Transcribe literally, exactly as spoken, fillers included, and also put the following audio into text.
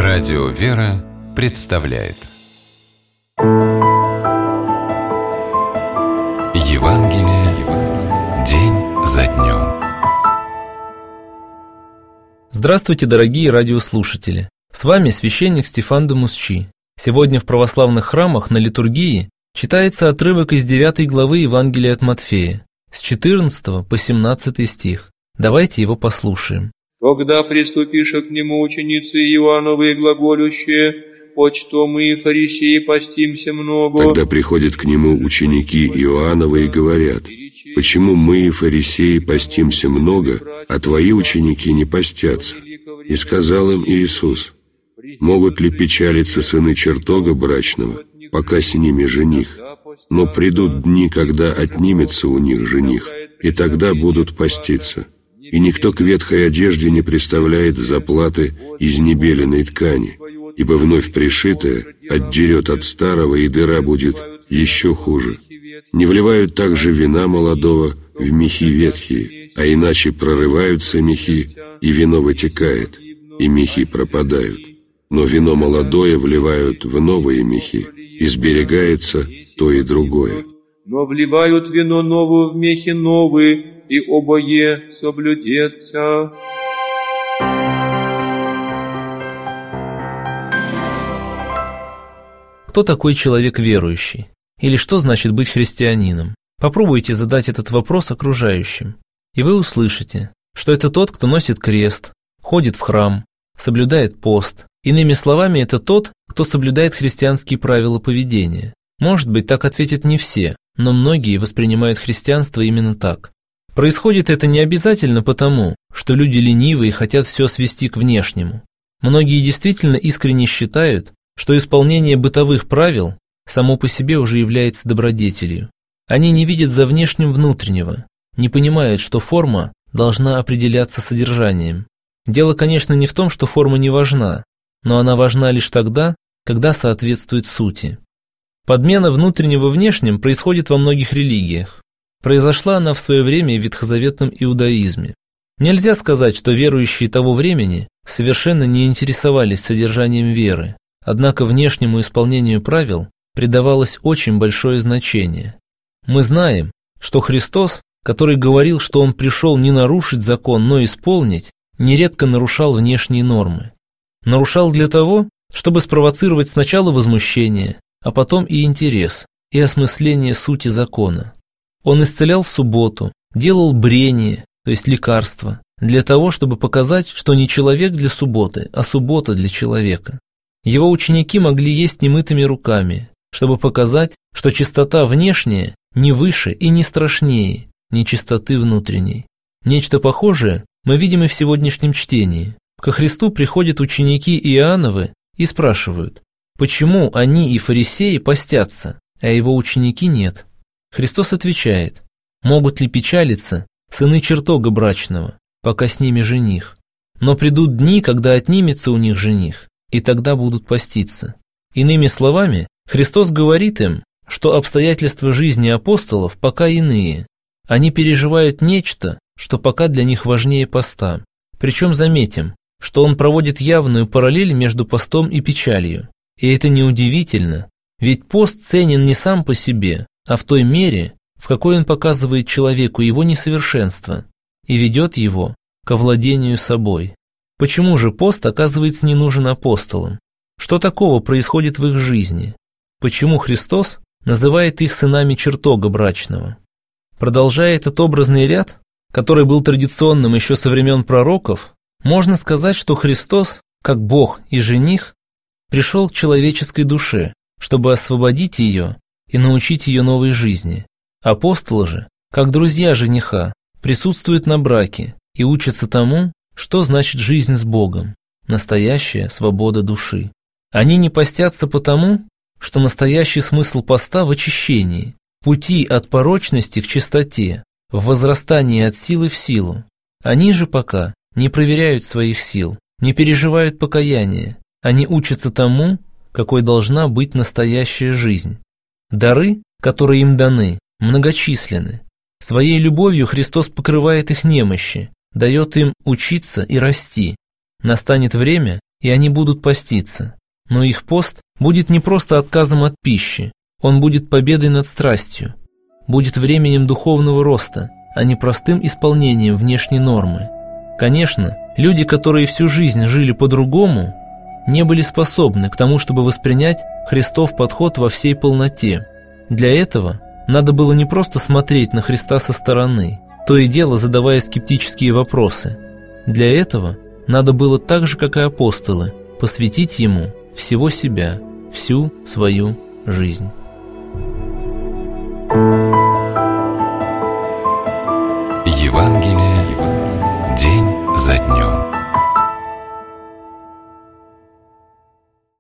Радио «Вера» представляет Евангелие день за днем. Здравствуйте, дорогие радиослушатели! С вами священник Стефан де Мусчи. Сегодня в православных храмах на литургии читается отрывок из девятой главы Евангелия от Матфея, с четырнадцатого по семнадцатый стих. Давайте его послушаем. «Когда приступиша к нему ученицы Иоанновы глаголющие, почто мы, фарисеи, постимся много». Тогда приходят к нему ученики Иоанновы и говорят: «Почему мы, фарисеи, постимся много, а твои ученики не постятся?» И сказал им Иисус: «Могут ли печалиться сыны чертога брачного, пока с ними жених? Но придут дни, когда отнимется у них жених, и тогда будут поститься. И никто к ветхой одежде не приставляет заплаты из небеленой ткани, ибо вновь пришитая отдерет от старого, и дыра будет еще хуже. Не вливают также вина молодого в мехи ветхие, а иначе прорываются мехи, и вино вытекает, и мехи пропадают. Но вино молодое вливают в новые мехи, и сберегается то и другое. Но вливают вино новое в мехи новые, и обое соблюдется». Кто такой человек верующий? Или что значит быть христианином? Попробуйте задать этот вопрос окружающим, и вы услышите, что это тот, кто носит крест, ходит в храм, соблюдает пост. Иными словами, это тот, кто соблюдает христианские правила поведения. Может быть, так ответят не все, но многие воспринимают христианство именно так. Происходит это не обязательно потому, что люди ленивы и хотят все свести к внешнему. Многие действительно искренне считают, что исполнение бытовых правил само по себе уже является добродетелью. Они не видят за внешним внутреннего, не понимают, что форма должна определяться содержанием. Дело, конечно, не в том, что форма не важна, но она важна лишь тогда, когда соответствует сути. Подмена внутреннего внешним происходит во многих религиях. Произошла она в свое время в ветхозаветном иудаизме. Нельзя сказать, что верующие того времени совершенно не интересовались содержанием веры, однако внешнему исполнению правил придавалось очень большое значение. Мы знаем, что Христос, который говорил, что Он пришел не нарушить закон, но исполнить, нередко нарушал внешние нормы. Нарушал для того, чтобы спровоцировать сначала возмущение, а потом и интерес, и осмысление сути закона. Он исцелял в субботу, делал брение, то есть лекарство, для того, чтобы показать, что не человек для субботы, а суббота для человека. Его ученики могли есть немытыми руками, чтобы показать, что чистота внешняя не выше и не страшнее нечистоты внутренней. Нечто похожее мы видим и в сегодняшнем чтении. Ко Христу приходят ученики Иоанновы и спрашивают, почему они и фарисеи постятся, а его ученики нет. Христос отвечает: могут ли печалиться сыны чертога брачного, пока с ними жених? Но придут дни, когда отнимется у них жених, и тогда будут поститься. Иными словами, Христос говорит им, что обстоятельства жизни апостолов пока иные. Они переживают нечто, что пока для них важнее поста. Причем заметим, что он проводит явную параллель между постом и печалью. И это неудивительно, ведь пост ценен не сам по себе, а в той мере, в какой он показывает человеку его несовершенство и ведет его к овладению собой. Почему же пост оказывается не нужен апостолам? Что такого происходит в их жизни? Почему Христос называет их сынами чертога брачного? Продолжая этот образный ряд, который был традиционным еще со времен пророков, можно сказать, что Христос, как Бог и жених, пришел к человеческой душе, чтобы освободить ее и научить ее новой жизни. Апостолы же, как друзья жениха, присутствуют на браке и учатся тому, что значит жизнь с Богом, настоящая свобода души. Они не постятся потому, что настоящий смысл поста в очищении, пути от порочности к чистоте, в возрастании от силы в силу. Они же пока не проверяют своих сил, не переживают покаяния, они учатся тому, какой должна быть настоящая жизнь. Дары, которые им даны, многочисленны. Своей любовью Христос покрывает их немощи, дает им учиться и расти. Настанет время, и они будут поститься. Но их пост будет не просто отказом от пищи, он будет победой над страстью, будет временем духовного роста, а не простым исполнением внешней нормы. Конечно, люди, которые всю жизнь жили по-другому, не были способны к тому, чтобы воспринять Христов подход во всей полноте. Для этого надо было не просто смотреть на Христа со стороны, то и дело задавая скептические вопросы. Для этого надо было так же, как и апостолы, посвятить Ему всего себя, всю свою жизнь.